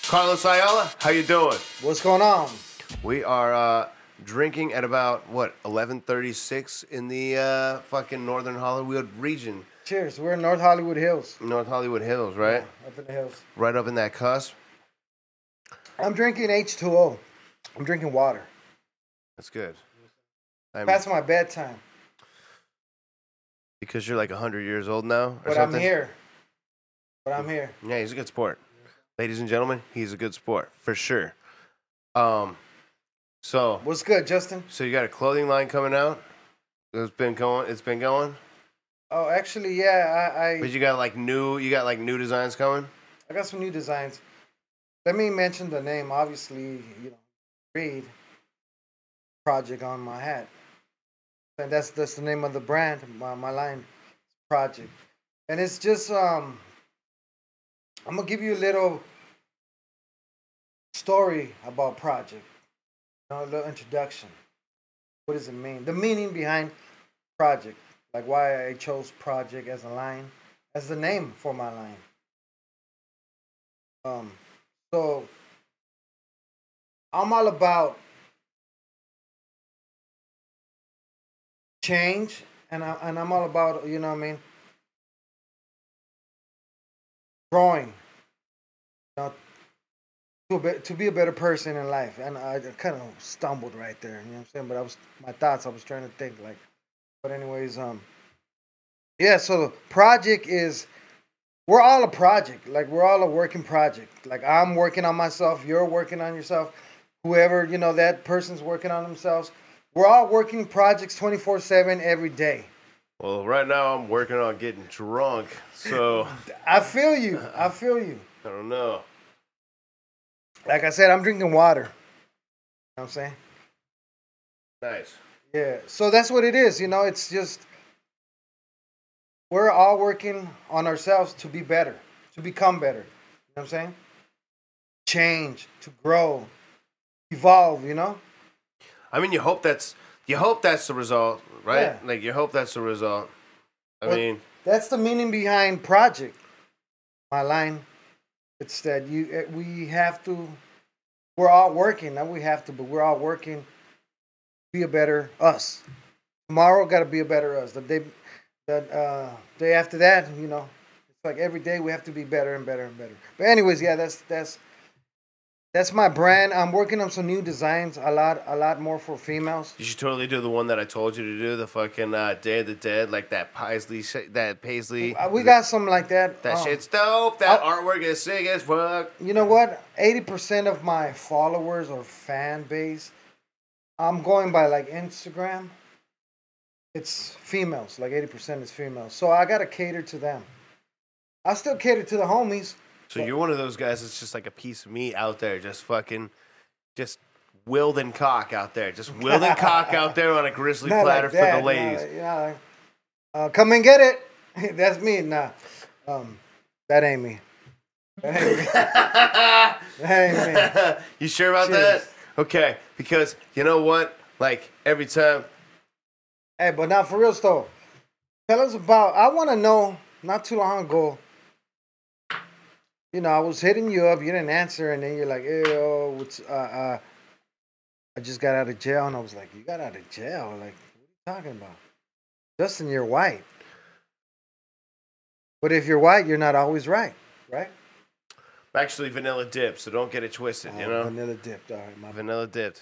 Carlos Ayala, how you doing? What's going on? We are drinking at about 11:36 in the fucking Northern Hollywood region, Cheers. We're in North Hollywood Hills. North Hollywood Hills, right? Yeah, up in the hills. Right up in that cusp. I'm drinking H2O. I'm drinking water. That's good. Past my bedtime. Because you're like 100 years old now, or But something. I'm here. Yeah, he's a good sport. Ladies and gentlemen, he's a good sport for sure. So What's good, Justin? So you got a clothing line coming out? It's been going. Oh, actually, yeah. But you got like new designs coming. I got some new designs. Let me mention the name. Obviously, read Project on my hat, and that's the name of the brand. My line, Project, and it's just I'm gonna give you a little story about Project. A little introduction. What does it mean? The meaning behind Project, like why I chose Project as a line, as the name for my line. So I'm all about change, and I'm all about growing. To be a better person in life, and I kind of stumbled right there. You know what I'm saying? But I was trying to think like, but anyways, yeah. So the project is, we're all a project. Like we're all a working project. Like I'm working on myself. You're working on yourself. Whoever that person's working on themselves. We're all working projects 24/7 every day. Well, right now I'm working on getting drunk, so I feel you. I don't know. Like I said, I'm drinking water. You know what I'm saying? Nice. Yeah. So that's what it is. It's just we're all working on ourselves to be better, to become better. You know what I'm saying? Change, to grow, evolve, I mean, you hope that's the result, right? Yeah. Like you hope that's the result. I mean, that's the meaning behind project. My line, it's that we're all working. Not we have to, but we're all working. Be a better us. Tomorrow got to be a better us. The day after that, it's like every day we have to be better and better and better. But anyways, yeah, that's my brand. I'm working on some new designs. A lot more for females. you should totally do the one that I told you to do, the fucking Day of the Dead, like that Paisley. We got something like that. That shit's dope. That artwork is sick as fuck. You know what? 80% of my followers or fan base, I'm going by like Instagram. It's females. Like 80% is females. So I gotta cater to them. I still cater to the homies. So you're one of those guys that's just like a piece of meat out there, just wielding cock out there. Just wielding cock out there on a grizzly platter for the ladies. Come and get it. That's me. Nah. That ain't me. That ain't me. You sure about that? Okay, because you know what? Like every time. Hey, but now for real though, tell us about. I want to know. Not too long ago, I was hitting you up. You didn't answer, and then you're like, "Ew, what's I just got out of jail," and I was like, "You got out of jail? Like, what are you talking about?" Justin, you're white. But if you're white, you're not always right, right? I'm actually vanilla dipped, so don't get it twisted, Vanilla dipped, all right. Vanilla dipped.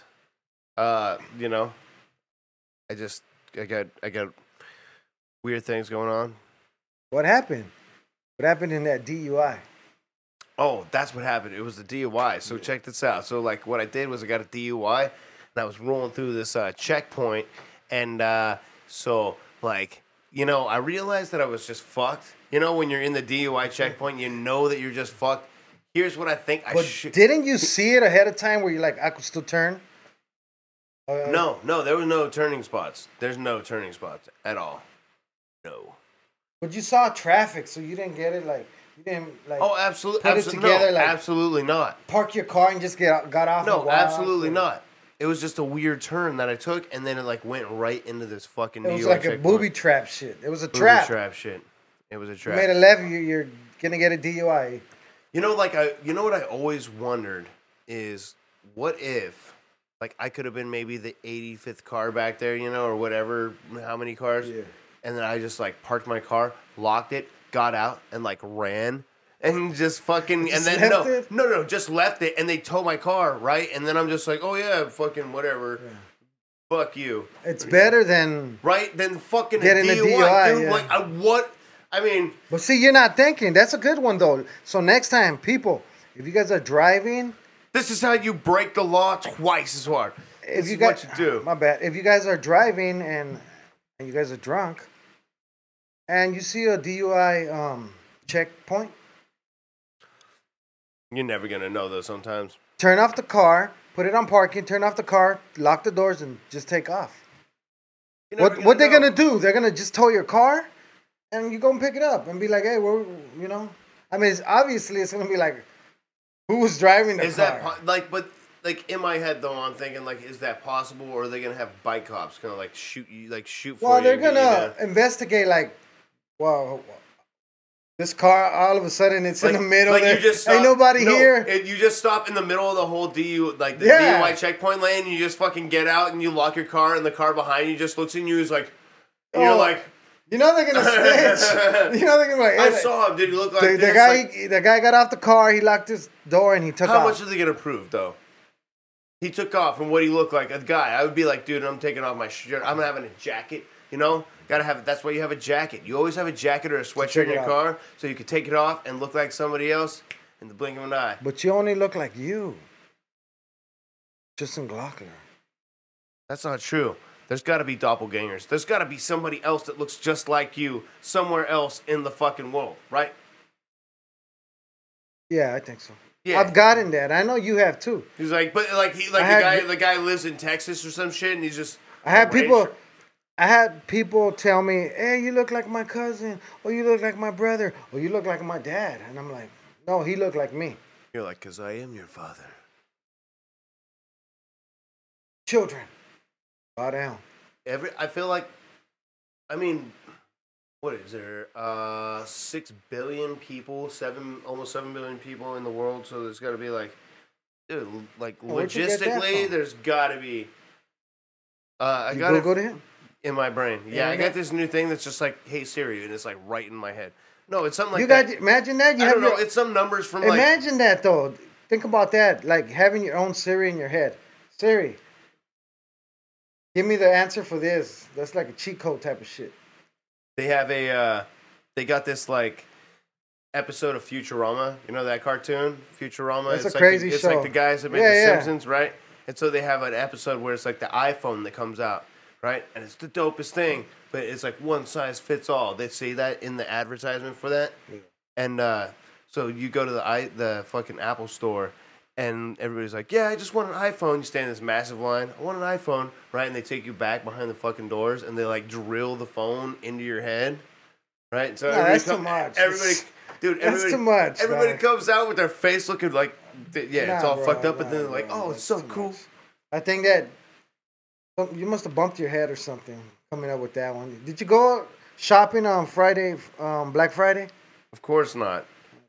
I got weird things going on. What happened? What happened in that DUI? Oh, that's what happened. It was the DUI. So check this out. So like what I did was I got a DUI and I was rolling through this checkpoint and so like I realized that I was just fucked. When you're in the DUI checkpoint, you know that you're just fucked. Here's what I think I should. Didn't you see it ahead of time where you're like, I could still turn? No, there was no turning spots. There's no turning spots at all. No. But you saw traffic, so you didn't get it. Like you didn't like. Oh, absolutely. Put it together. No, absolutely not. Park your car and just got off. No, absolutely not. It was just a weird turn that I took, and then it like went right into this fucking. It was like a booby trap shit. It was a trap. Booby trap shit. It was a trap. You made a left, you're gonna get a DUI. You know, you know what I always wondered is, what if, like, I could have been maybe the 85th car back there, you know, or whatever, how many cars, Yeah. and then I just like parked my car, locked it, got out, and like ran. And just fucking, Just and then left it? no, just left it, and they tow my car, right? And then I'm just like, oh yeah, fucking whatever, fuck you, It's better than. right? Then fucking Getting a a DUI, DUI, dude. yeah. Like, what? I mean, But see, you're not thinking. That's a good one though. So next time, people, if you guys are driving, this is how you break the law twice as hard. if This you is guys, what you do. my bad. If you guys are driving and you guys are drunk, and you see a DUI checkpoint, You're never gonna know though. Sometimes. turn off the car, put it on parking, turn off the car, lock the doors, and just take off. You're never What they know. gonna do? They're gonna just tow your car, and you go and pick it up and be like, hey, we're, you know. I mean, it's gonna be like, who was driving the Is car? that like? But like in my head though, I'm thinking like, is that possible, or are they gonna have bike cops gonna like shoot you, like shoot for Well, you? they're and get you gonna down? investigate. Like, well, this car all of a sudden it's in the middle. Like there. you just Ain't stop, nobody no, here. You just stop in the middle of the whole the Yeah. DUI checkpoint lane. You just fucking get out and you lock your car, and the car behind you just looks at you. Is like, and you're Oh, like, you know they're gonna snitch. You know they're gonna be like, I hey, saw him. Did he look like the this? guy. Like, The guy got off the car. He locked his door and he took how off. much are they gonna prove though? He took off, and what he looked like, a guy. I would be like, dude, I'm taking off my shirt. I'm having a jacket. You know, gotta have. That's why you have a jacket. You always have a jacket or a sweatshirt take in it your off. car, so you can take it off and look like somebody else in the blink of an eye. But you only look like you. Justin Glockner. That's not true. There's got to be doppelgangers. There's got to be somebody else that looks just like you somewhere else in the fucking world, right? Yeah, I think so. Yeah. I've gotten that. I know you have too. He's like, but like he, like I the guy lives in Texas or some shit, and he's just. I had a people. rancher. I had people tell me, "Hey, you look like my cousin, or you look like my brother, or you look like my dad," and I'm like, "No, he looked like me." You're like, cause I am your father. Children, bow down. I feel like, I mean, what is there? 6 billion people, almost 7 billion people in the world. So there's got to be like, dude, like Where'd you get that logistically, from? there's got to be. I You got it go to him. in my brain. Yeah, Yeah, I I got- got this new thing that's just like, hey Siri, and it's like right in my head. No, it's something like You that. got imagine that. You I have don't know. your, It's some numbers from like. imagine that though. Think about that, like having your own Siri in your head. Siri, give me the answer for this. That's like a cheat code type of shit. They have they got this like episode of Futurama. You know that cartoon, Futurama. That's a it's crazy like it's show. like the guys that made Yeah, The yeah. Simpsons, right? And so they have an episode where it's like the iPhone that comes out, right? And it's the dopest thing, but it's like one size fits all. They say that in the advertisement for that, and so you go to the fucking Apple store. And everybody's like, yeah, I just want an iPhone. You stand in this massive line. I want an iPhone, right? And they take you back behind the fucking doors, and they like drill the phone into your head, right? So No, everybody that's too much. Everybody, dude, That's everybody, too much, Everybody man. comes out with their face looking like, yeah, it's Nah, all bro, fucked up, but nah, then they're like, bro, oh, it's that's so too cool. much. I think that you must have bumped your head or something coming up with that one. Did you go shopping on Friday, Black Friday? Of course not.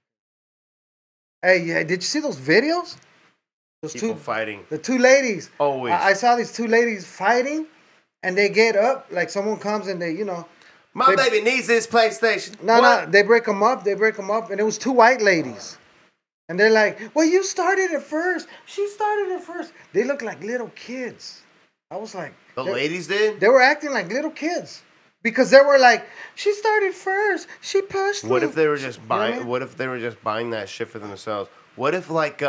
Hey, yeah, did you see those videos? Those People fighting. the two ladies. Always. I saw these two ladies fighting, and they get up like someone comes and they, My they- baby needs this PlayStation. no, What? they break them up. And it was two white ladies, and they're like, "Well, you started it first. She started it first." They look like little kids. I was like, The they- ladies did? They were acting like little kids because they were like, "She started first. She pushed." What me." if they were just You know buying? what I mean? What if they were just buying that shit for themselves? What if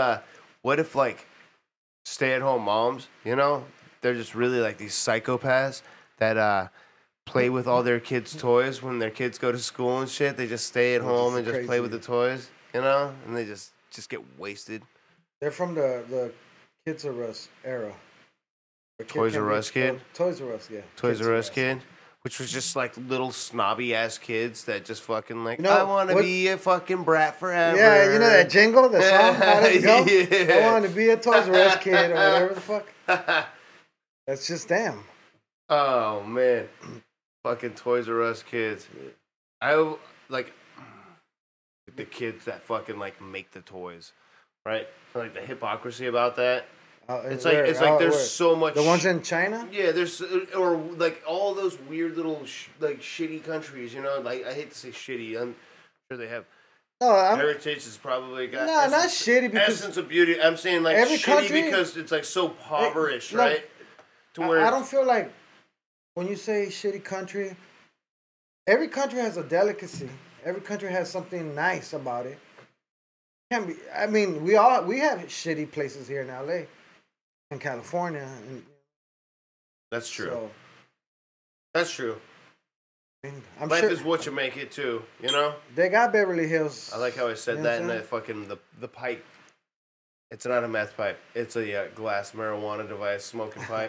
like stay-at-home moms? You know, they're just really like these psychopaths that play with all their kids' toys when their kids go to school and shit. They just stay at Which home is and just play with the toys. You know, and they just get wasted. They're from the Kids R Us era. The kid Toys can R be- Us kid? Toys R Us, yeah. Toys Kids R Us kid. Which was just like little snobby ass kids that just fucking like, You know, I want to what- be a fucking brat forever. Yeah, you know that jingle, the song, how does it go? Yeah. I want to be a Toys R Us kid or whatever the fuck. That's just them. Oh man, fucking Toys R Us kids. I like the kids that fucking like make the toys, right? Like the hypocrisy about that. It's like there's so much. The ones in China. Yeah, there's or like all those weird little like shitty countries. You know, like I hate to say shitty. I'm sure they have. No, Heritage is probably got. No, not shitty because essence of beauty. I'm saying like every shitty country, because it's like so impoverished, look, right? To where I don't feel like when you say shitty country, every country has a delicacy. Every country has something nice about it. Can be. I mean, we have shitty places here in LA, in California, and that's true. So, that's true. I'm Life sure is what you make it too, you know? They got Beverly Hills. I like how I said that in the fucking the pipe. It's not a meth pipe. It's a glass marijuana device smoking pipe.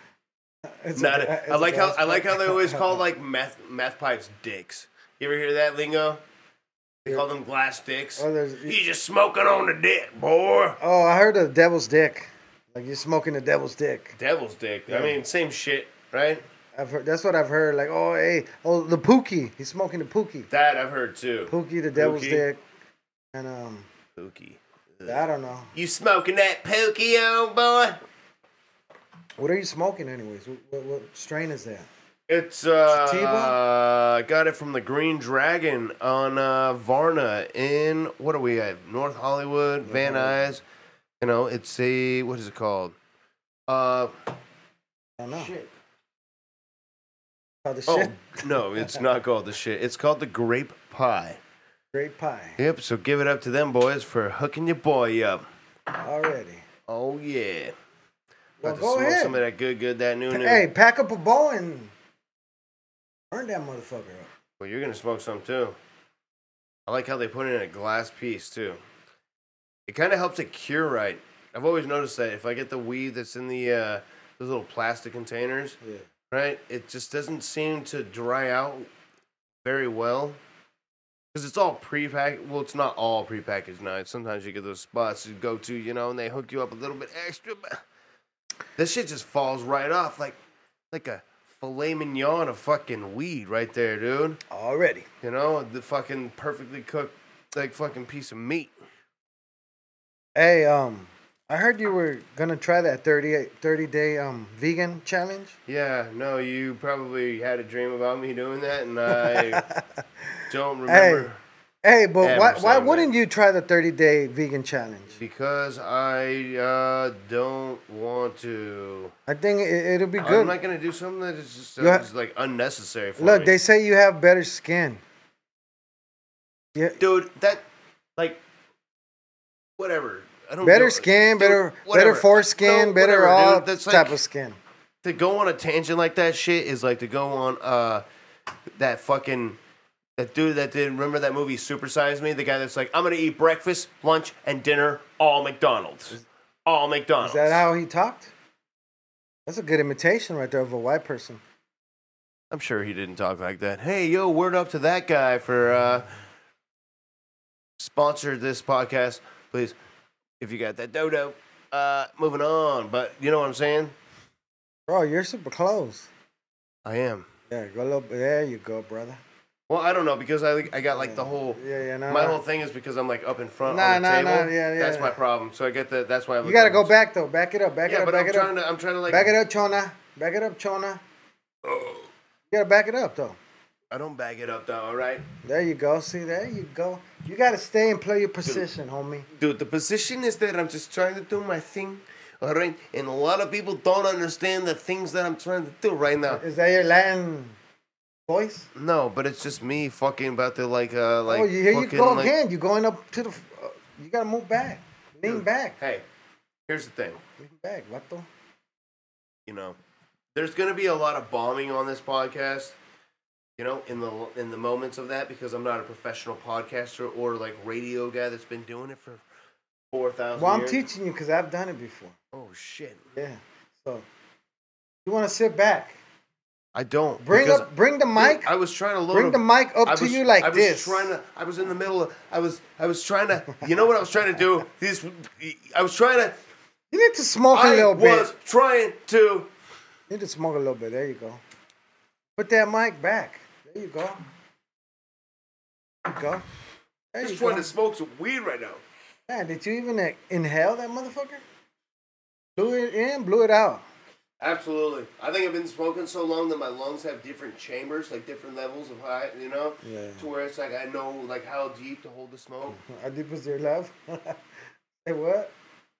I like how they always call like meth pipes dicks. You ever hear that lingo? They call them glass dicks. Oh, you just smoking on the dick, boy. Oh, I heard of the devil's dick. Like you're smoking the devil's dick. Devil's dick. Yeah. I mean, same shit, right? I've heard. That's what I've heard. Like, oh, hey, the Pookie. He's smoking the Pookie. That I've heard too. Pookie, the devil's dick, and Pookie. I don't know. You smoking that Pookie, old boy? What are you smoking, anyways? What strain is that? It's Sativa? Got it from the Green Dragon on Varna in what are we at? North Hollywood, Van Nuys. You know, it's a what is it called? I don't know. Shit. Oh, the shit? No, it's not called the shit. It's called the Grape Pie. Grape Pie. Yep, so give it up to them boys for hooking your boy up. Already. Oh, yeah. Well, About to go smoke ahead. some of that good that new. Hey, pack up a bowl and burn that motherfucker up. Well, you're going to smoke some, too. I like how they put it in a glass piece, too. It kind of helps it cure right. I've always noticed that if I get the weed that's in the those little plastic containers, right, it just doesn't seem to dry out very well. Because it's all prepackaged. Well, it's not all prepackaged now. Sometimes you get those spots you go to, you know, and they hook you up a little bit extra. This shit just falls right off like a filet mignon of fucking weed right there, dude. Already. You know, the fucking perfectly cooked, like, fucking piece of meat. Hey, I heard you were gonna try that 30-day vegan challenge. Yeah, no, you probably had a dream about me doing that, and I don't remember. Hey, but why wouldn't you try the 30-day vegan challenge? Because I don't want to. I think it'll be good. I'm not gonna do something that is just like unnecessary for me. Look, they say you have better skin. Yeah, dude, that like whatever. I don't better know. skin, Dude, better foreskin, no, better whatever, all dude. That's type like, of skin. To go on a tangent like that shit is like to go on that fucking that dude that did remember that movie Super Size Me, the guy that's like, I'm gonna eat breakfast, lunch, and dinner all McDonald's. All McDonald's. Is that how he talked? That's a good imitation right there of a white person. I'm sure he didn't talk like that. Hey, yo, word up to that guy for sponsor this podcast, please. If you got that dodo, moving on. But you know what I'm saying? Bro, you're super close. I am. Yeah, go a little bit. There you go, brother. Well, I don't know because I got like the whole. My whole thing is because I'm like up in front on the table. That's my problem. So I get that. That's why I. You gotta go back though. Back it up. Back it up. Back it up. I'm trying to like. Back it up, Chona. Back it up, Chona. You gotta back it up though. I don't back it up though. All right. There you go. See, there you go. You gotta stay and play your position, homie. Dude, the position is that I'm just trying to do my thing. All right, and a lot of people don't understand the things that I'm trying to do right now. Is that your Latin voice? No, but it's just me fucking about to like. Oh, here you go again. You're going up to the. You gotta move back. Lean back. Hey, here's the thing. Lean back, vato. You know, there's gonna be a lot of bombing on this podcast. You know, in the moments of that, because I'm not a professional podcaster or like radio guy that's been doing it for 4,000 years. Well, I'm teaching you because I've done it before. Oh shit. Yeah. So you want to sit back. I don't. Bring the mic. Dude, I was trying to load. Bring the mic up to you like this. I was in the middle of. I was trying to. You know what I was trying to do? I was trying to. You need to smoke a little bit. I was trying to. You need to smoke a little bit. There you go. Put that mic back. There you go. There you go. There Just you trying go. to smoke some weed right now. Man, did you even inhale that motherfucker? Blew it in, blew it out. Absolutely. I think I've been smoking so long that my lungs have different chambers, like different levels of high, you know? Yeah. To where it's like I know like how deep to hold the smoke. How deep is your love? Say what?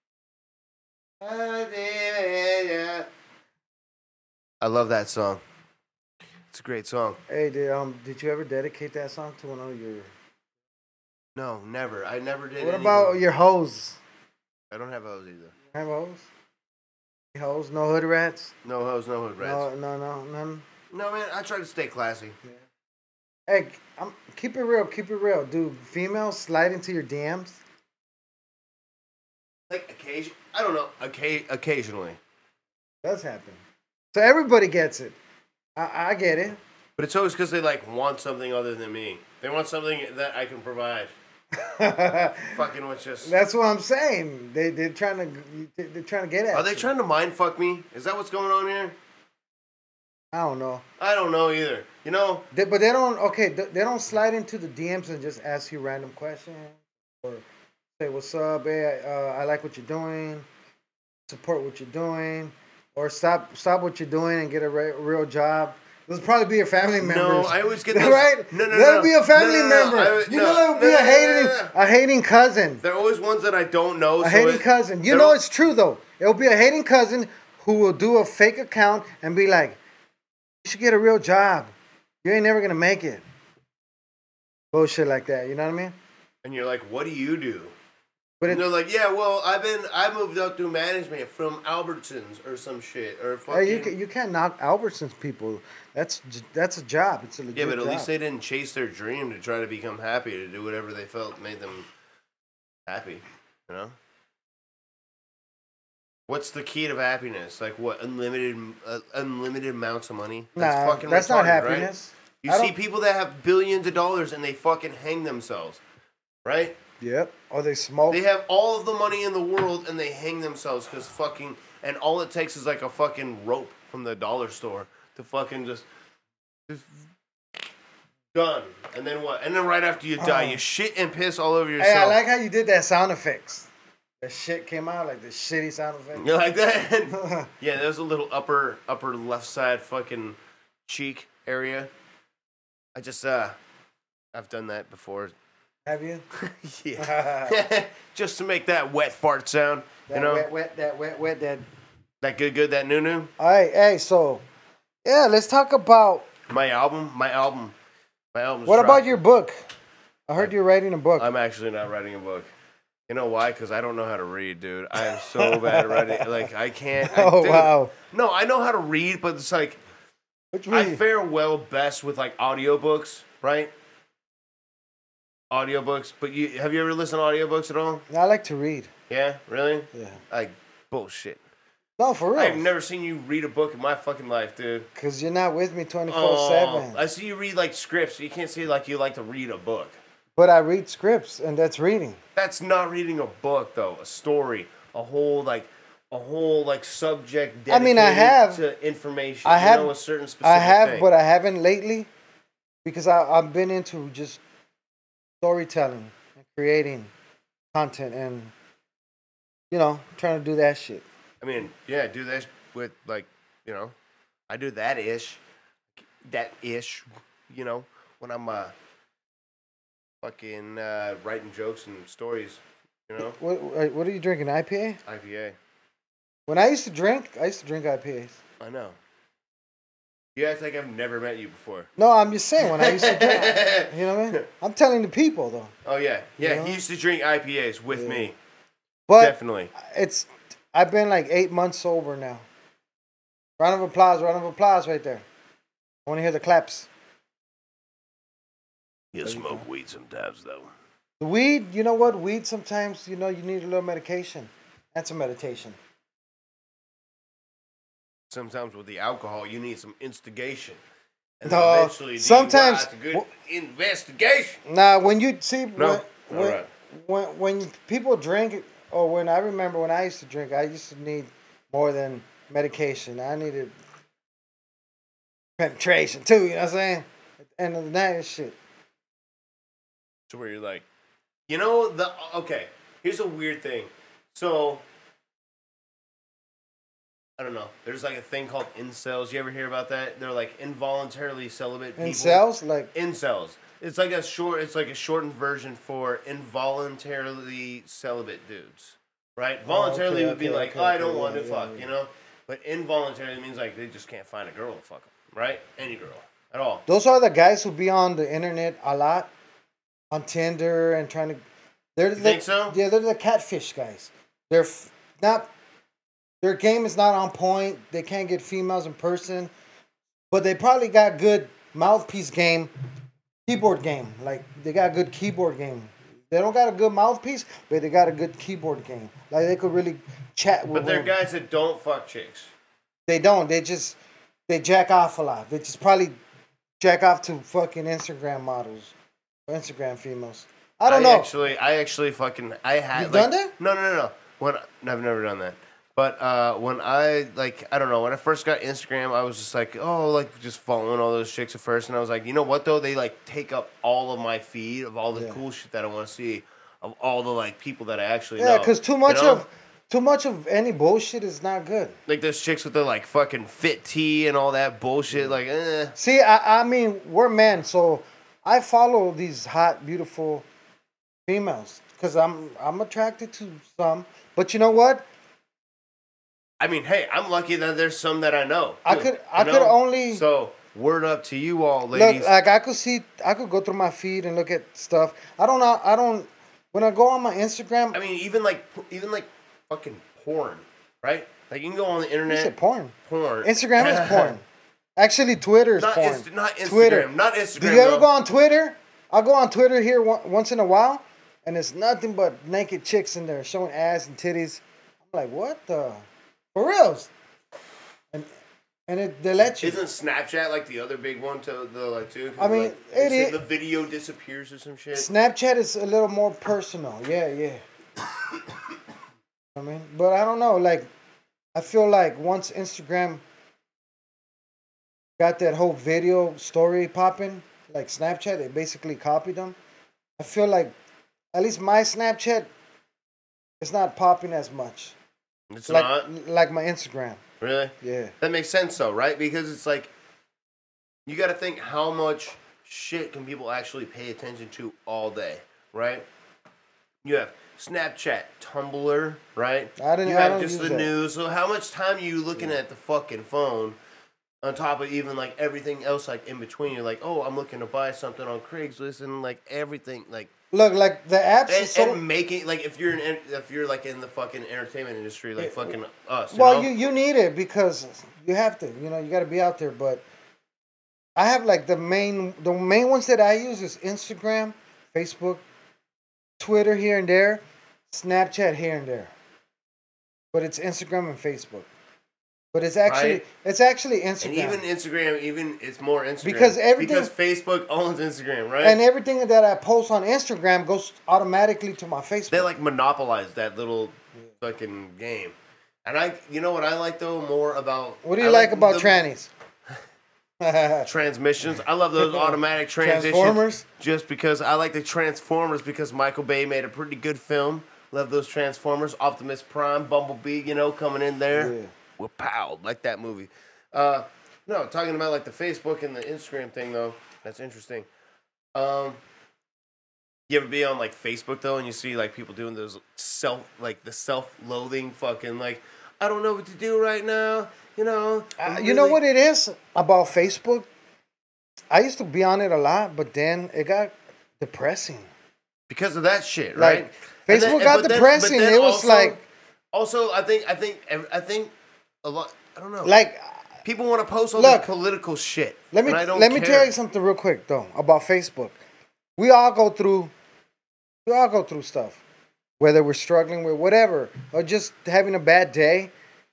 I love that song. It's a great song. Hey, did you ever dedicate that song to one of your? No, never. I never did. What anything. about your hoes? I don't have hoes either. Have hoes? Hoes? No hood rats? No hoes, no hood rats. No, none. No, man. I try to stay classy. Hey, keep it real. Keep it real. Do females slide into your DMs? Like occasion. I don't know. Occasionally. Does happen. So everybody gets it. I get it. But it's always because they like want something other than me. They want something that I can provide. Fucking what's just. That's what I'm saying. They're trying to get at. Are they you. trying to mind fuck me? Is that what's going on here? I don't know. I don't know either. You know? But they don't. Okay, they don't slide into the DMs and just ask you random questions or say what's up. Hey, I like what you're doing. Support what you're doing, or stop what you're doing and get a real job. Those probably be your family members. No, I always get those. Right? No. That'll be a family member. That would be a hating cousin. They're always ones that I don't know. A hating cousin. You know it's true though. It'll be a hating cousin who will do a fake account and be like, "You should get a real job. You ain't never gonna make it." Bullshit like that. You know what I mean? And you're like, "What do you do?" But And they're like, "Yeah, well, I moved up through management from Albertsons or some shit or fucking." Hey, you can't knock Albertsons people. That's a job. It's a legit Yeah, but at job. least they didn't chase their dream to try to become happy, to do whatever they felt made them happy. You know? What's the key to happiness? Like what? Unlimited amounts of money? That's not happiness. Right? You see people that have billions of dollars and they fucking hang themselves, right? Yep. Or they smoke. They have all of the money in the world and they hang themselves because fucking, and all it takes is like a fucking rope from the dollar store to fucking just done. And then what? And then right after you die, you shit and piss all over yourself. Hey, I like how you did that sound effects. The shit came out like the shitty sound effects. You like that? Yeah, there's a little upper left side fucking cheek area. I just I've done that before. Have you? Yeah. Just to make that wet fart sound. That you know? wet, that. That good, that new. All right, hey, so yeah, let's talk about My album's what about dropping. your book? I heard you're writing a book. I'm actually not writing a book. You know why? Because I don't know how to read, dude. I am so bad at writing. Like, I can't. Oh, wow. No, I know how to read, but it's like, I fare well best with, like, audiobooks, right? Audiobooks. But have you ever listened to audiobooks at all? I like to read. Yeah? Really? Yeah. Like, bullshit. No, for real. I've never seen you read a book in my fucking life, dude. Because you're not with me 24/7. Oh, I see you read, like, scripts. You can't say, like, you like to read a book. But I read scripts, and that's reading. That's not reading a book, though. A story, a whole subject dedicated I mean, I have to information. I have a certain specific thing. but I haven't lately because I've been into just storytelling and creating content and trying to do that shit. I mean, yeah, do that with I do that ish, when I'm fucking writing jokes and stories, What are you drinking? IPA? IPA. When I used to drink IPAs. I know. You act like I've never met you before. No, I'm just saying when I used to drink. You know what I mean? I'm telling the people though. Oh yeah. He used to drink IPAs with me. But definitely. I've been like 8 months sober now. Round of applause right there. I want to hear the claps. You smoke weed sometimes though. The weed, you know what? Weed sometimes, you need a little medication. That's a meditation. Sometimes with the alcohol, you need some instigation. And No, eventually sometimes DUI, it's a good investigation. Nah, when you see Alright. when people drink, or when I remember when I used to drink, I used to need more than medication. I needed penetration too. You know what I'm saying? At the end of the night, and shit. To where you're like, You know the okay. Here's a weird thing. So I don't know. There's like a thing called incels. You ever hear about that? They're like involuntarily celibate people. Incels, like Incels. It's like a short. It's like a shortened version for involuntarily celibate dudes. Right? Voluntarily okay, would be okay, like, okay, oh, I okay, don't want to yeah, fuck, yeah. you know. But involuntarily means like they just can't find a girl to fuck them. Right? Any girl at all. those are the guys who be on the internet a lot, on Tinder and trying to. They're You think so? Yeah, they're the catfish guys. They're not. Their game is not on point. They can't get females in person, but they probably got good mouthpiece game, keyboard game. Like they got good keyboard game. They don't got a good mouthpiece, but they got a good keyboard game. Like they could really chat with But they're women. guys that don't fuck chicks. They don't. They jack off a lot. They just probably jack off to fucking Instagram models or Instagram females. I don't know. I actually fucking I had. You've like, done that? No. When I've never done that. But when I like I don't know, when I first got Instagram, I was just like, oh, like just following all those chicks at first, and I was like, you know what though? They like take up all of my feed of all the Yeah. cool shit that I want to see, of all the like people that I actually know. Yeah, because you know? too much of any bullshit is not good. Like those chicks with the like fucking fit tee and all that bullshit, like See, I mean, we're men, so I follow these hot, beautiful females because I'm attracted to some. But you know what? I mean, hey, I'm lucky that there's some that I know. I too, could you could know? only So word up to you all, ladies. look like I could go through my feed and look at stuff. I don't know. I don't. When I go on my Instagram, I mean, even like fucking porn, right? Like you can go on the you internet. said porn. Porn. Instagram is porn. Actually, Twitter is Not porn. not Instagram. Twitter. Not Instagram. Do you ever though. go on Twitter? I'll go on Twitter here once in a while, and it's nothing but naked chicks in there showing ass and titties. I'm like, what the? For reals? And they let you. Isn't Snapchat like the other big one to the like too? 'Cause, I mean, like, it they say is- the video disappears or some shit. Snapchat is a little more personal. Yeah. I mean, but I don't know. Like, I feel like once Instagram got that whole video story popping, like Snapchat, they basically copied them. I feel like at least my Snapchat is not popping as much. It's like not like my Instagram. really. Yeah. That makes sense though, right? Because it's like you got to think how much shit can people actually pay attention to all day, right? You have Snapchat, Tumblr, right? I You don't have just use the that. news. So how much time are you looking at the fucking phone? On top of even like everything else, like in between, you're like, oh, I'm looking to buy something on Craigslist and like everything, like Look, like the apps and, is so and making like if you're like in the fucking entertainment industry, like fucking us. well, know? you need it because you have to. You know, you got to be out there. But I have like the main ones that I use is Instagram, Facebook, Twitter here and there, Snapchat here and there. But it's Instagram and Facebook. But it's actually Right. Instagram. And even Instagram, it's more Instagram Because everything- because Facebook owns Instagram, right? and everything that I post on Instagram goes automatically to my Facebook. They like monopolize that little fucking game. And you know what I like though more about What do you I like about the trannies? transmissions? I love those automatic transitions. Transformers? Just because I like the Transformers because Michael Bay made a pretty good film. Love those Transformers. Optimus Prime, Bumblebee, coming in there. Yeah. We're pow, like that movie. No, talking about like the Facebook and the Instagram thing though. That's interesting. You ever be on like Facebook though, and you see like people doing those self-loathing fucking like, I don't know what to do right now. You know what it is about Facebook? I used to be on it a lot, but then it got depressing. Because of that shit, right? Like, Facebook got depressing. It was like Also, I think a lot. I don't know. like People want to post all Look, this political shit. let me and I don't let me care. tell you something real quick though about Facebook. We all go through stuff, whether we're struggling with whatever or just having a bad day.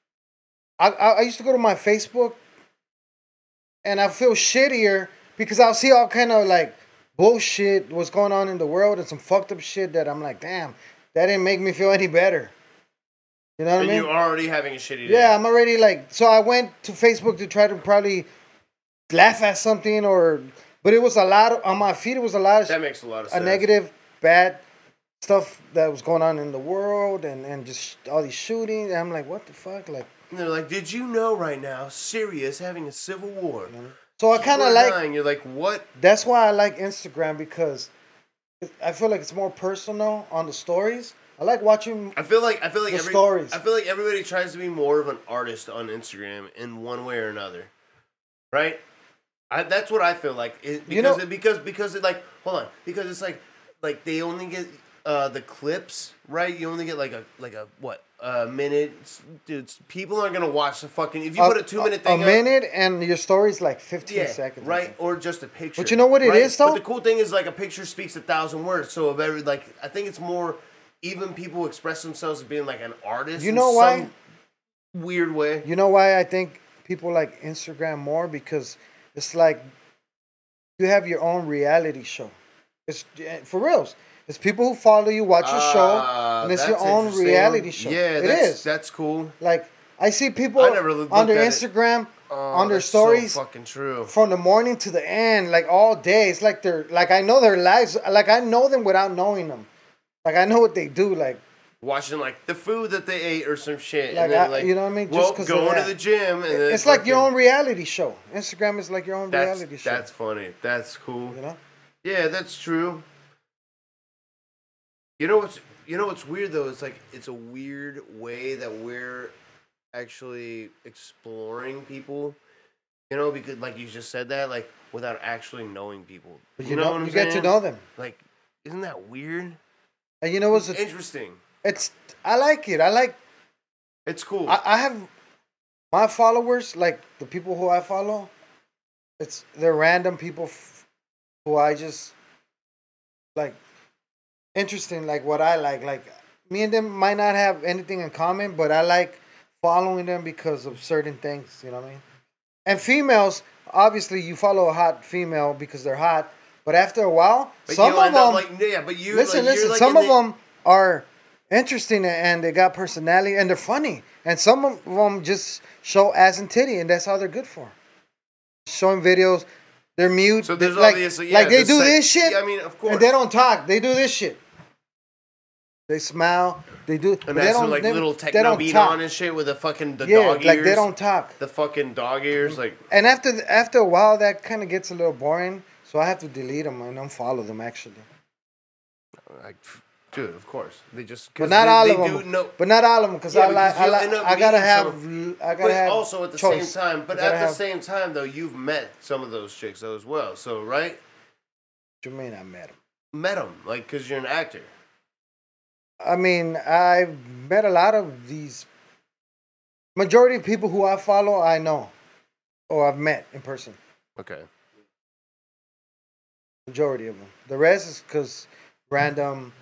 I used to go to my Facebook, and I feel shittier because I'll see all kind of like bullshit what's going on in the world and some fucked up shit that I'm like, damn, that didn't make me feel any better. You know what And I mean? you're already having a shitty day. Yeah, I'm already like, so I went to Facebook to try to probably laugh at something but it was a lot on my feed. It was a lot of That makes a lot of sense. a negative, bad stuff that was going on in the world and just all these shootings. And I'm like, what the fuck? Like, And they're like, did you know right now Syria is having a civil war? you know? So I kind People of are like. dying. You're like, what? That's why I like Instagram because I feel like it's more personal on the stories. I like watching. I feel like The stories. I feel like everybody tries to be more of an artist on Instagram in one way or another, right? That's what I feel like. Because it like hold on, because it's like they only get the clips, right? You only get like a what a minute, dude. People aren't gonna watch the fucking if you put a 2 minute thing a up, minute, and your story's like 15 seconds, right? Or just a picture. But you know what it is, though? But the cool thing is like a picture speaks 1,000 words. So I think it's more even people express themselves as being like an artist. You know why? Some weird way. You know why I think people like Instagram more? Because it's like you have your own reality show. It's for reals. It's people who follow you, watch your show, and it's your That's own interesting. reality show. Yeah, it is. That's cool. Like I see people I never looked on their at it. Instagram, on their That's stories, so fucking true. from the morning to the end, like all day. It's like they're like I know their lives. Like I know them without knowing them. Like I know what they do. Like Watching like the food that they ate or some shit, Like, and then like you know what I mean? Well, Just 'cause of going to that. the gym, and then it's like your fucking- own reality show. Instagram is like your own reality show. That's funny. That's cool. You know. Yeah, that's true. You know what's weird though? It's like it's a weird way that we're actually exploring people. You know, because like you just said that, like without actually knowing people. But You know what I'm you get to saying? know them, Like, isn't that weird? and you know what's Interesting. it's. I like it. I like. It's cool. I have my followers, like the people who I follow. They're random people who I just like. Interesting, like what I like. Like me and them might not have anything in common, but I like following them because of certain things. You know what I mean? And females, obviously, you follow a hot female because they're hot. But after a while, but some you of end up them like yeah, but you listen. like, you're like Some in of them are interesting and they got personality and they're funny. And some of them just show ass and titty, and that's all they're good for. Showing videos, they're mute. So there's like, obviously like they the do sec- this shit. Yeah, I mean, of course. And they don't talk. They do this shit. They smile. They do. And but that's they don't, like they, little they techno don't beat talk. on and shit with the fucking dog ears. Like they don't talk. The fucking dog ears, like. And after a while, that kind of gets a little boring. So I have to delete them and unfollow them actually. Like, dude, of course they just. But not all of do them. know- But not all of them because Yeah, I like. because you'll end up I gotta meeting have. some- I gotta But have. also at the choice. same time, but I gotta at the have- same time though, you've met some of those chicks though as well. So right, What you mean I met them? met them like because you're an actor. I mean, I've met a lot of these. Majority of people who I follow, I know, or I've met in person. Okay. Majority of them. The rest is because random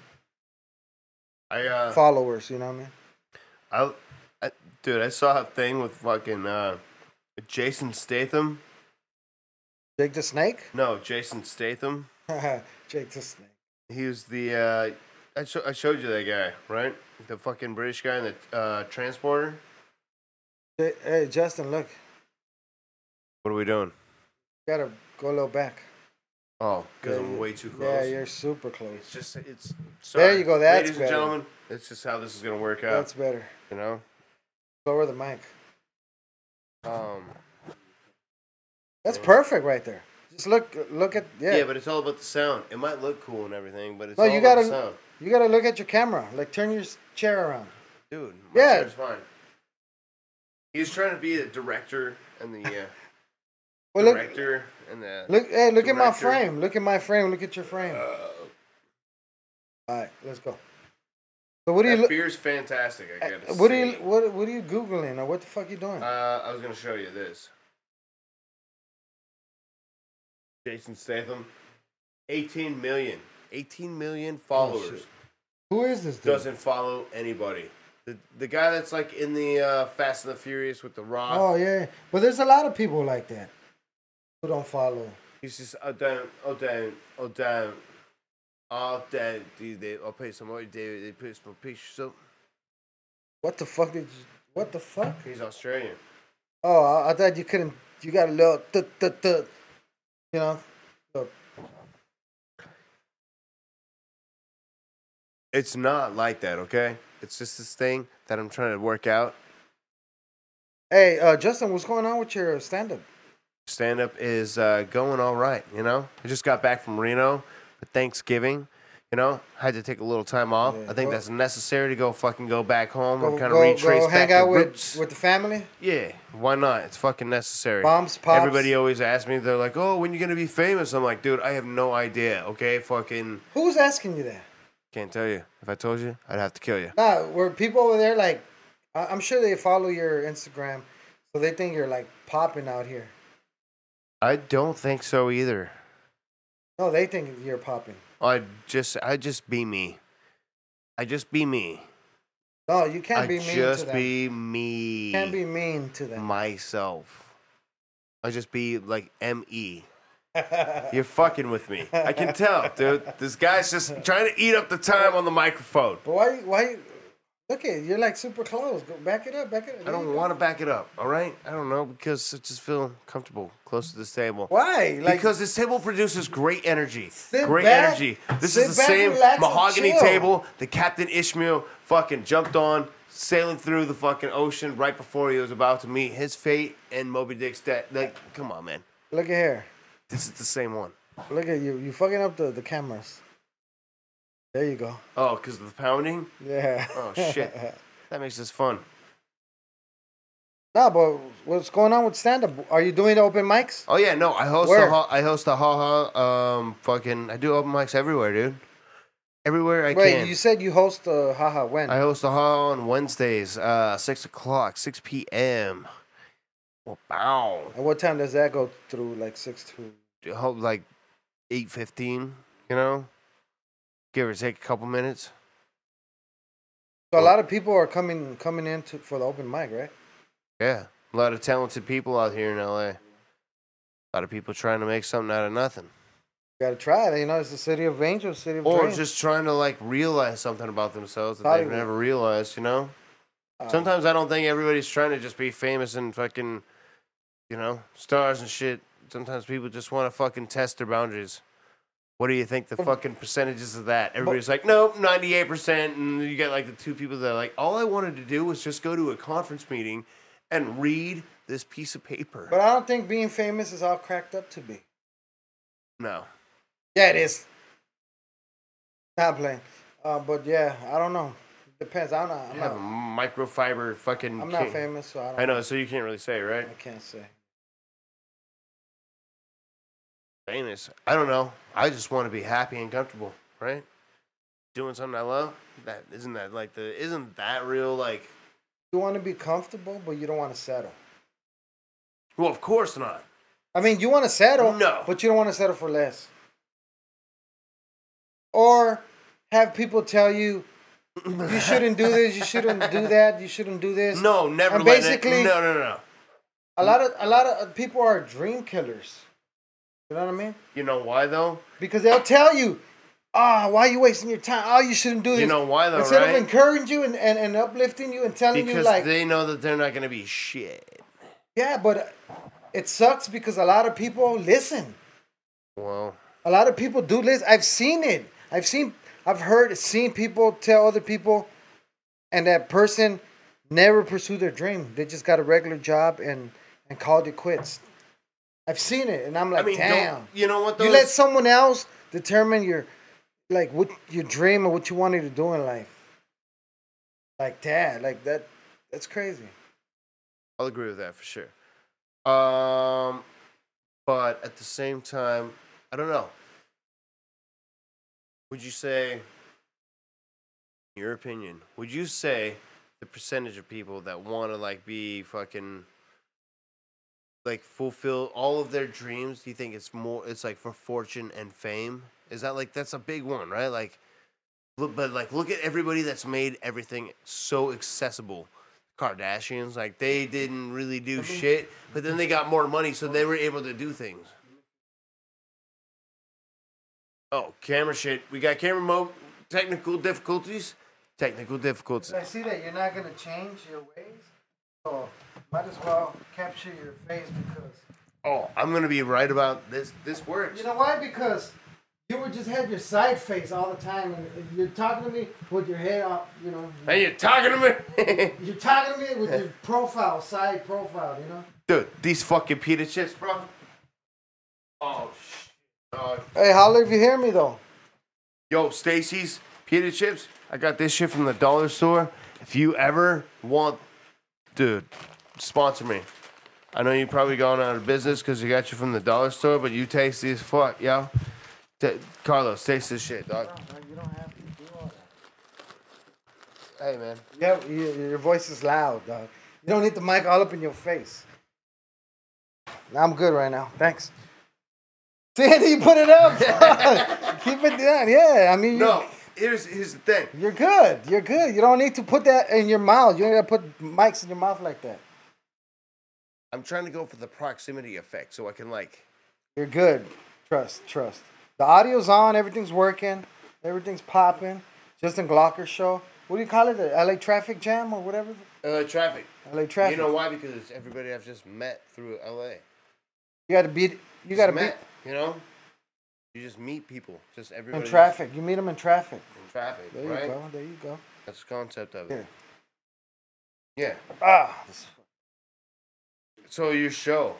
I followers. You know what I mean? dude, I saw a thing with fucking Jason Statham. Jake the Snake. No, Jason Statham. Jake the Snake. He was the I showed you that guy, right? The fucking British guy in the transporter. Hey, Justin, look. What are we doing? Gotta go a little back. Oh, because Yeah, I'm way too close. Yeah, you're super close. It's just it's. There you go, that's ladies and better. gentlemen. It's just how this is gonna work out. That's better. You know. Lower the mic. Um. That's perfect right there. Just look at Yeah, but it's all about the sound. It might look cool and everything, but it's No, all you about gotta- the sound. You gotta look at your camera. Like turn your chair around. Dude, my Yeah. chair's fine. He's trying to be the director and the Well, look, director and the. look at my director. frame. Look at my frame. Look at your frame. All right, let's go. So what do you That look? beer's fantastic. I gotta What say. are you what are you googling or what the fuck you doing? I was gonna show you this. Jason Statham, 18 million. 18 million followers. shit. Who is this dude? Doesn't follow anybody. The guy that's like in the Fast and the Furious with the Rock. Oh yeah, but there's a lot of people like that who don't follow. He's just oh damn, oh damn, oh damn, oh damn. Dude, I'll pay some money. They put some pictures up. What the fuck did you? What the fuck? He's Australian. Oh, I thought you couldn't. You got a little, you know. It's not like that, okay? It's just this thing that I'm trying to work out. Hey, Justin, what's going on with your stand-up? Stand up is going all right, you know? I just got back from Reno for Thanksgiving, you know? Had to take a little time off. Yeah, I think that's necessary to go back home and go, kind of go, retrace go hang back the out roots. with the family. Yeah, why not? It's fucking necessary. Moms, pops. Everybody always asks me, they're like, oh, when you gonna be famous? I'm like, dude, I have no idea, okay? Fucking Who's asking you that? can't tell you. If I told you, I'd have to kill you. Nah, were people over there like? I'm sure they follow your Instagram, so they think you're like popping out here. I don't think so either. No, they think you're popping. I just be me. I just be me. No, you can't be I mean just to them. be me. Can't be mean to them. Myself. I just be like me. You're fucking with me. I can tell, dude. This guy's just trying to eat up the time on the microphone. But why? Look at you're like super close. Go back it up. I don't want to back it up, all right? I don't know, because I just feel comfortable close to this table. Why? Like, because this table produces great energy. Sit Great back, energy. This sit is the back, same relax, and mahogany chill. table that Captain Ishmael fucking jumped on, sailing through the fucking ocean right before he was about to meet his fate and Moby Dick's death. Like, come on, man. look at here. This is the same one. Look at you. You fucking up the cameras. There you go. Oh, because of the pounding? Yeah. Oh, shit. That makes this fun. No, but what's going on with stand up? Are you doing the open mics? Oh yeah, no, I host Where? I host a fucking I do open mics everywhere, dude. Everywhere I Wait, can. you said you host haha when? I host a haha on Wednesdays, 6 o'clock, 6 p.m. Wow. And what time does that go through? Like 6 to. Like 8:15, you know? Give or take a couple minutes. So a lot of people are coming in for the open mic, right? Yeah. A lot of talented people out here in LA. A lot of people trying to make something out of nothing. You gotta try it. You know, it's the city of angels, city of Or dreams. just trying to like realize something about themselves that Hollywood. they've never realized, you know? Sometimes I don't think everybody's trying to just be famous and fucking, you know, stars and shit. Sometimes people just want to fucking test their boundaries. What do you think the fucking percentages of that? Everybody's like, nope, 98%. And you get like the two people that are like, all I wanted to do was just go to a conference meeting and read this piece of paper. But I don't think being famous is all cracked up to be. No. Yeah, it is. Not playing. But yeah, I don't know. Depends. I'm I have a microfiber fucking. I'm not famous, so I don't. I know, so you can't really say, right? I can't say. Famous. I don't know. I just want to be happy and comfortable, right? Doing something I love. Isn't that real? Like, You want to be comfortable, but you don't want to settle. well, of course not. I mean, you want to settle, No. but you don't want to settle for less. Or have people tell you you shouldn't do this, you shouldn't do that, you shouldn't do this. No, never. And let basically, it, no. a lot of people are dream killers. You know what I mean? You know why though? Because they'll tell you, why are you wasting your time? Oh, you shouldn't do this. You know why though, Instead right? of encouraging you and uplifting you and telling Because you like, they know that they're not gonna be shit. yeah, but it sucks because a lot of people listen. Well, A lot of people do listen. I've seen it. Seen people tell other people, and that person never pursued their dream. They just got a regular job and called it quits. I've seen it, and I'm like, I mean, damn. you know what though? You let someone else determine what your dream or what you wanted to do in life. Like that, that's crazy. I'll agree with that for sure. But at the same time, I don't know. Would you say, in your opinion, would you say the percentage of people that want to like be fucking like fulfill all of their dreams, do you think it's like for fortune and fame? Is that like that's a big one, right? Like look at everybody that's made everything so accessible. Kardashians, like they didn't really do shit, but then they got more money, so they were able to do things. Oh, camera shit. We got camera mode. Technical difficulties. I see that you're not gonna change your ways, so might as well capture your face because. Oh, I'm gonna be right about this. This works. You know why? Because You would just have your side face all the time, and you're talking to me with your head up, you know. Hey, you talking to me? You're talking to me with your profile, side profile, you know. Dude, these fucking pita chips, bro. Oh, shit. Dog. Hey, holler if you hear me, though. Yo, Stacy's pita chips. I got this shit from the dollar store. If you ever want, dude, sponsor me. I know you're probably going out of business because you got you from the dollar store, but you taste these fuck, yo. Carlos, taste this shit, dog. No, you don't have to do all that. Hey, man. Yeah, your voice is loud, dog. You don't need the mic all up in your face. I'm good right now. Thanks. See, you put it up. Keep it down. Yeah, I mean, No, here's the thing. you're good. You're good. You don't need to put that in your mouth. You don't got to put mics in your mouth like that. I'm trying to go for the proximity effect so I can, like... You're good. Trust. The audio's on. Everything's working. Everything's popping. Justin Glocker show. What do you call it? The LA Traffic Jam or whatever? traffic. LA Traffic. You know why? Because everybody I've just met through LA. You got to beat. You got to beat You know? You just meet people. Just everybody. in traffic. You meet them in traffic. In traffic, There you right? go. There you go. That's the concept of Here. it. Yeah. Ah. So your show,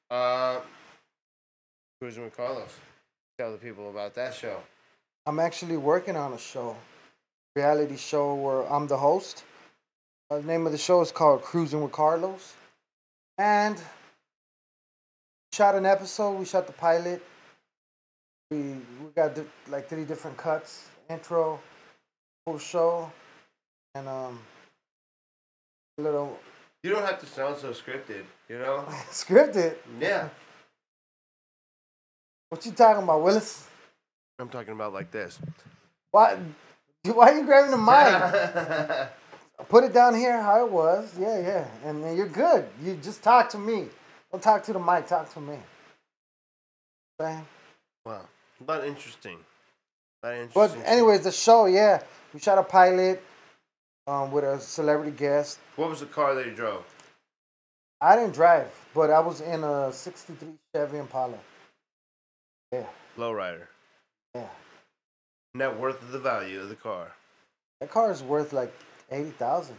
Cruising with Carlos. Tell the people about that show. I'm actually working on a show, reality show where I'm the host. The name of the show is called Cruising with Carlos, and shot an episode. We shot the pilot. We got like 3 different cuts: intro, full show, and a little You don't have to sound so scripted, you know? scripted. Yeah. What you talking about, Willis? I'm talking about like this. Why are you grabbing the mic? Put it down here how it was. Yeah. And then you're good. You just talk to me. Don't talk to the mic. Talk to me. Okay? Wow. But interesting. But anyways, the show, yeah. We shot a pilot with a celebrity guest. What was the car that you drove? I didn't drive, but I was in a 63 Chevy Impala. Yeah. Lowrider. Yeah. Net worth of the value of the car. That car is worth like 80,000.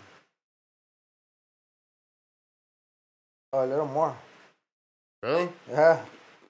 Oh, a little more. Really? Yeah.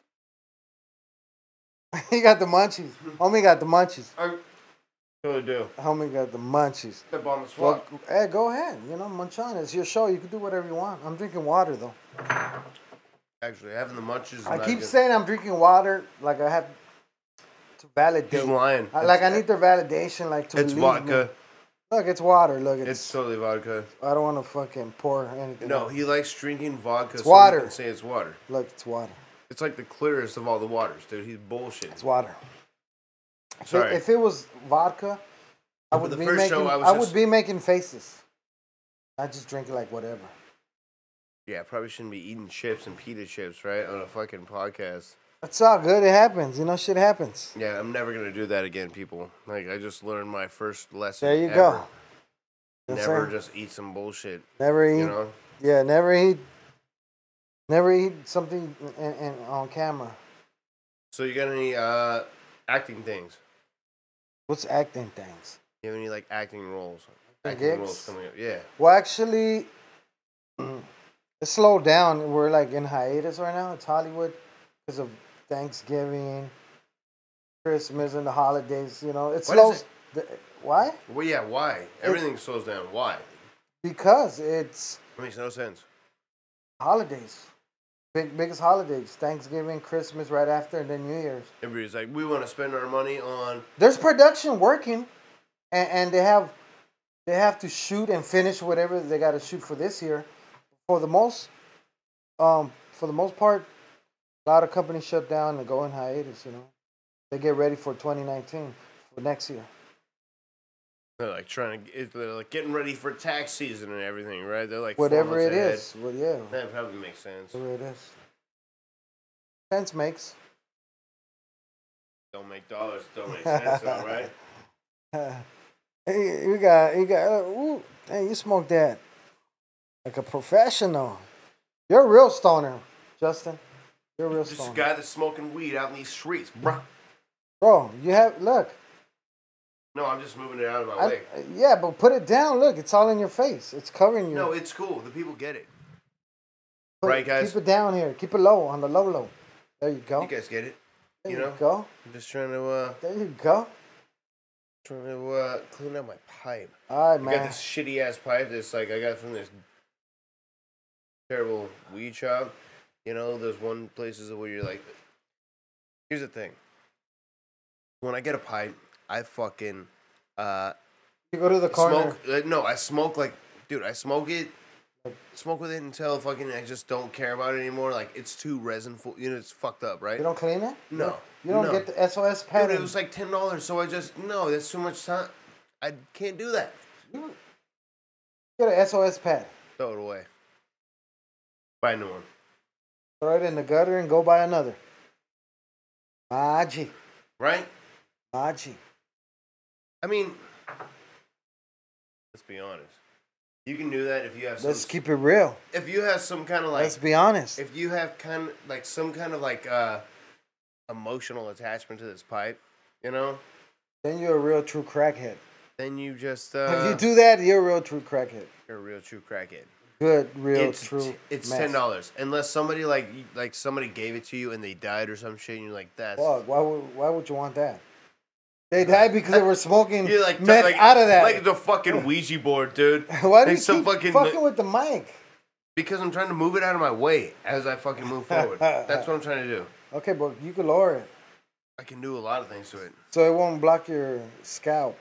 He got the munchies. Homie got the munchies. I totally do. Homie got the munchies. Step on the Well, swap. hey, go ahead. You know, munch on. It's your show. You can do whatever you want. I'm drinking water, though. Actually, having the munchies is I not keep good. saying I'm drinking water like I have to validate. He's lying. Like I need their validation, like to It's believe vodka. Me. Look, it's water. Look, It's totally vodka. I don't want to fucking pour anything. No, out. he likes drinking vodka. It's so water. he can say it's water. Look, it's water. It's like the clearest of all the waters, dude. He's bullshit. It's water. Sorry. If it was vodka, I For would the be first making. show, I I was would be making faces. I just drink it like whatever. Yeah, probably shouldn't be eating chips and pita chips, right, on a fucking podcast. It's all good. It happens. You know, shit happens. Yeah, I'm never gonna do that again, people. Like, I just learned my first lesson. There you ever. go. Yes, Never sir. just eat some bullshit. Never eat. You know? Yeah, never eat. Never eat something on camera. So you got any acting things? What's acting things? You have any like acting roles? The Acting gigs? roles coming up? Yeah. Well, actually, it's slowed down. We're like in hiatus right now. It's Hollywood because of Thanksgiving, Christmas, and the holidays. You know, it Why slows. does Why? Well, yeah. Why? Everything slows down. Why? Because it's It makes no sense. holidays. Biggest holidays: Thanksgiving, Christmas, right after, and then New Year's. Everybody's like, we want to spend our money on. There's production working, and they have to shoot and finish whatever they got to shoot for this year. For the most part, a lot of companies shut down and go in hiatus. You know, they get ready for 2019 for next year. They're like they're like getting ready for tax season and everything, right? They're like 4 Whatever months it ahead. is, well, yeah, That probably makes sense. whatever it is. Sense makes. Don't make dollars. Don't make sense, all right? Hey, you got. Ooh, hey, you smoke that like a professional. You're a real stoner, Justin. You're a real Just a stoner. guy that's smoking weed out in these streets, bruh. Bro, you have look. No, I'm just moving it out of my way. Yeah, but put it down. Look, it's all in your face. It's covering you. No, it's cool. The people get it. Put Right, guys? Keep it down here. Keep it low, on the low. There you go. You guys get it. There You you know? go. I'm just trying to There you go. clean out my pipe. All right, I man. got this shitty ass pipe that's like I got from this terrible weed shop. You know, there's one places where you're like, here's the thing. When I get a pipe, I fucking You go to the corner. smoke. No, I smoke like, dude, I smoke it. Smoke with it until fucking I just don't care about it anymore. Like it's too resin full. You know, it's fucked up, right? You don't clean it? No. You don't No. get the SOS pad. Dude, it was like $10, so I just no. That's too much time. I can't do that. You get an SOS pad. Throw it away. Buy a new one. Throw it in the gutter and go buy another. Maji. Right? Maji. I mean, let's be honest. You can do that if you have. Let's keep it real. If you have some kind of like. Let's be honest. If you have kind of like some kind of like emotional attachment to this pipe, you know, Then you're a real true crackhead. then you just If you do that, you're a real true crackhead. you're a real true crackhead. Good, real, It's true. it's mess. $10 unless somebody like somebody gave it to you and they died or some shit and you're like that's. Fuck, why would you want that? They died because they were smoking You're like meth like, out of that. like the fucking Ouija board, dude. Why do you Like some keep fucking with the mic? Because I'm trying to move it out of my way as I fucking move forward. That's what I'm trying to do. Okay, but you can lower it I can do a lot of things to it. so it won't block your scalp.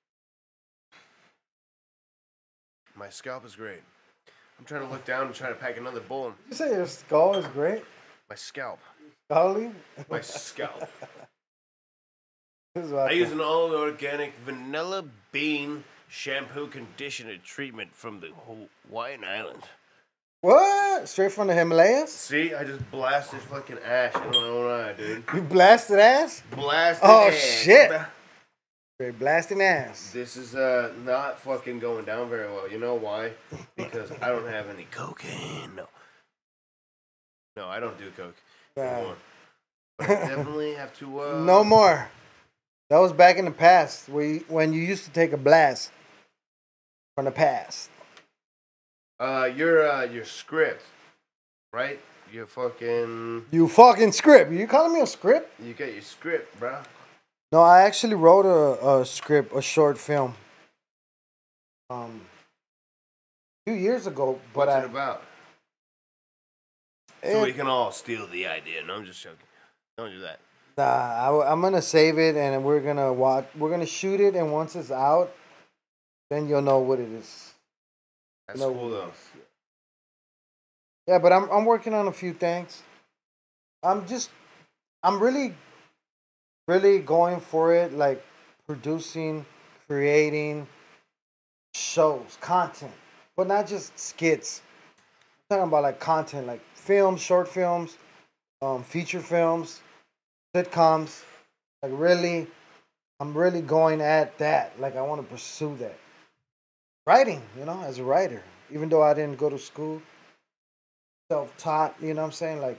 My scalp is great. I'm trying to look down and try to pack another bowl. You say your skull is great, My scalp. Scully? My scalp. This is what I use an all-organic vanilla bean shampoo conditioner treatment from the Hawaiian Island. What? Straight from the Himalayas? See, I just blasted fucking ash in my own eye, dude. You blasted ass? Blasted Oh, ash. shit. Straight blasting ass. This is not fucking going down very well. You know why? Because I don't have any cocaine. No, I don't do coke anymore. But I definitely have to. No more. That was back in the past when you used to take a blast from the past. Your script, right? You fucking script. You calling me a script? You get your script, bro. No, I actually wrote a script, a short film. A few years ago, but What's it about? So it- we can all steal the idea. No, I'm just joking. Don't do that. Nah, I'm gonna save it and we're gonna watch. We're gonna shoot it, and once it's out, then you'll know what it is. That's You know cool what it though. is. Yeah, but I'm working on a few things. I'm really going for it, like producing, creating shows, content, but not just skits. I'm talking about like content, like films, short films, feature films, sitcoms. Like really, I'm really going at that. Like I want to pursue that. Writing, as a writer, even though I didn't go to school, self-taught. You know what I'm saying? Like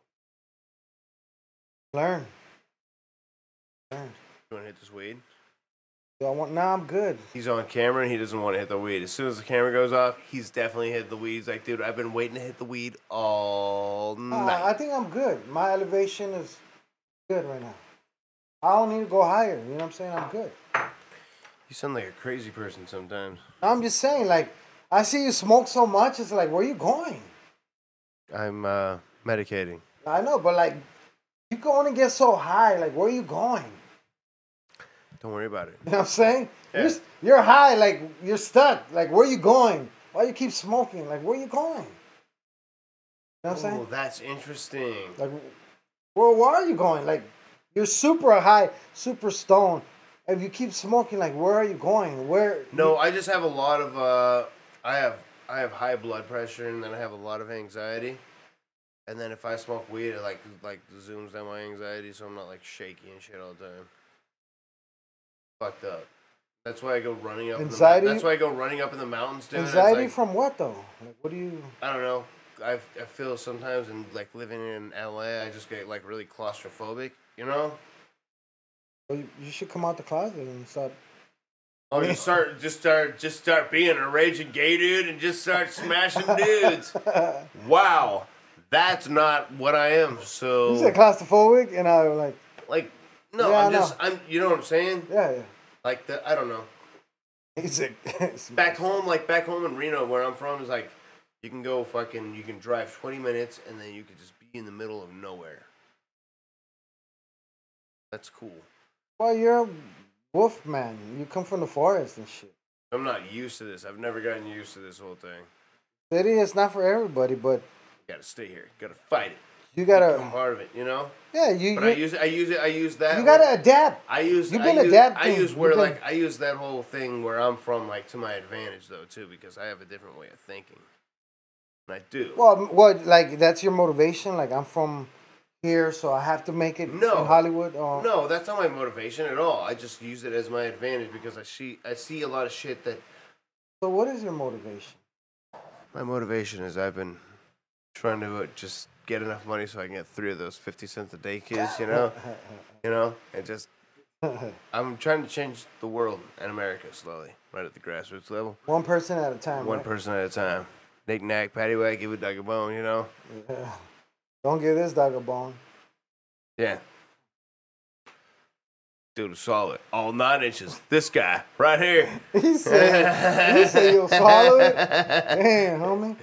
learn. You want to hit this weed? Do I want? Nah, I'm good. He's on camera and he doesn't want to hit the weed. As soon as the camera goes off, he's definitely hit the weed. He's like, dude, I've been waiting to hit the weed all night. I think I'm good. My elevation is good right now. I don't need to go higher. You know what I'm saying? I'm good. You sound like a crazy person sometimes. I'm just saying, like, I see you smoke so much. It's like, where you going? I'm medicating. I know, but like, you going to get so high. Like, where you going? Don't worry about it. You know what I'm saying? Yeah. You're high. Like, you're stuck. Like, where you going? Why you keep smoking? Like, where you going? You know what I'm saying? Oh, that's interesting. Like, well, where are you going? Like, you're super high, super stoned. If you keep smoking, like, where are you going? No, I just have a lot of I have high blood pressure and then I have a lot of anxiety. And then if I smoke weed, it like zooms down my anxiety, so I'm not like shaky and shit all the time. Fucked up. That's why I go running up. Anxiety? That's why I go running up in the mountains, dude. Anxiety Like, from what though? Like, what do you? I don't know. I feel sometimes in like living in LA, I just get like really claustrophobic. You know? Well, you should come out the closet and stop. Oh, you start being a raging gay dude and just start smashing dudes. Wow, that's not what I am. You So, said claustrophobic, and I was like, no, Yeah, I I'm. You know what I'm saying? yeah. Like I don't know. He said, Back home in Reno, where I'm from, is like you can you can drive 20 minutes and then you could just be in the middle of nowhere. That's cool. well, you're a wolf man. You come from the forest and shit. I'm not used to this. I've never gotten used to this whole thing. City is not for everybody, but You gotta stay here. You gotta fight it. you gotta. Become part of it. You know. Yeah, you. But I use that. You gotta adapt. You've been adapting. I use that whole thing where I'm from like to my advantage though too, because I have a different way of thinking. And I do. Well, like that's your motivation. Like I'm from here, so I have to make it in Hollywood. Or... No, that's not my motivation at all. I just use it as my advantage because I see a lot of shit that. So what is your motivation? My motivation is I've been trying to just get enough money so I can get 3 of those 50 cents a day kids, you know, and just I'm trying to change the world and America slowly, right at the grassroots level. One person at a time. One person at a time. Knick knack, paddywhack, give a dog a bone, you know. Yeah. Don't give this dog a bone. Yeah. Dude, swallow it. All 9 inches. This guy right here. He said you'll swallow it. Damn, homie.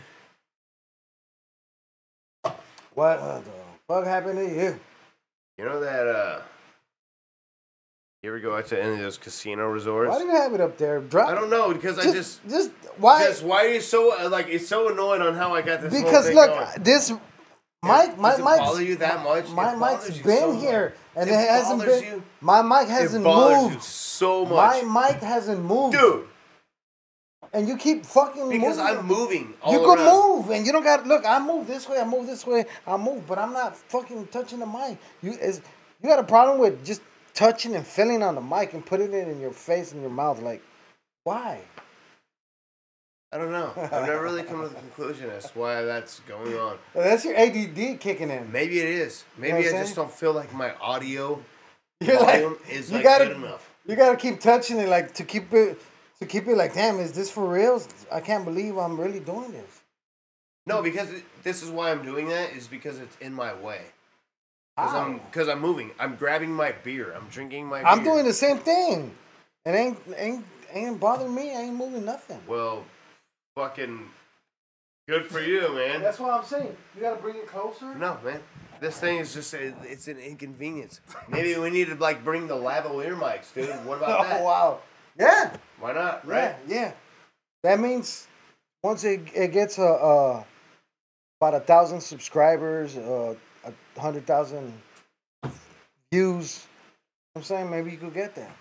What the fuck happened to you? You know that, you ever go out to any of those casino resorts? Why do you have it up there? Drop. I don't know, because why? Why are you so, it's so annoying on how I got this Because whole thing look, going. this... Does it bother you that much? My mic's been so here, and it hasn't been. You? My mic hasn't it bothers moved. You so much. My mic hasn't moved, dude. And you keep fucking because moving. I'm moving. You can move, and you don't got look. I move this way. I move this way. I move, but I'm not fucking touching the mic. You got a problem with just touching and feeling on the mic and putting it in your face and your mouth. Like, why? I don't know. I've never really come to the conclusion as to why that's going on. Well, that's your ADD kicking in. Maybe it is. Maybe I just don't feel like my audio volume is good enough. You gotta keep touching it, like to keep it like, damn, is this for real? I can't believe I'm really doing this. No, because this is why I'm doing that is because it's in my way. Because I'm moving. I'm grabbing my beer. I'm drinking my beer. I'm doing the same thing. It ain't bothering me. I ain't moving nothing. Well, fucking good for you, man. That's what I'm saying. You gotta bring it closer. No, man. This thing is just it's an inconvenience. Maybe we need to like bring the lavalier mics, dude. What about that? Oh wow. Yeah. Why not? Right? Yeah. That means once it gets about 1,000 subscribers, 100,000 views. I'm saying maybe you could get that.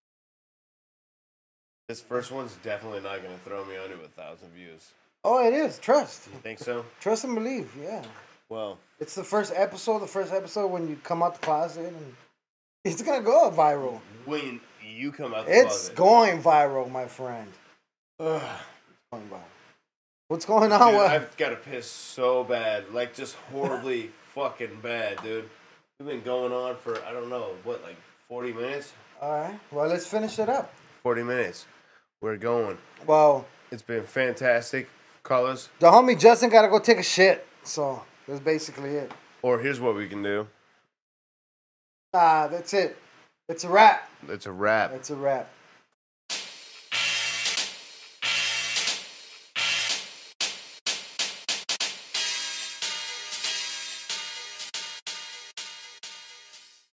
This first one's definitely not going to throw me under 1,000 views. Oh, it is. Trust. You think so? Trust and believe. Yeah. Well, it's the first episode. The first episode when you come out the closet, and it's gonna go viral. When you come out the closet, it's going viral, my friend. It's going viral. What's going on? Dude, I've got to piss so bad, like just horribly fucking bad, dude. We've been going on for I don't know what, like 40 minutes. All right. Well, let's finish it up. 40 minutes. We're going. Well, it's been fantastic. Carlos. The homie Justin got to go take a shit. So that's basically it. Or here's what we can do. That's it. It's a wrap. It's a wrap. It's a wrap.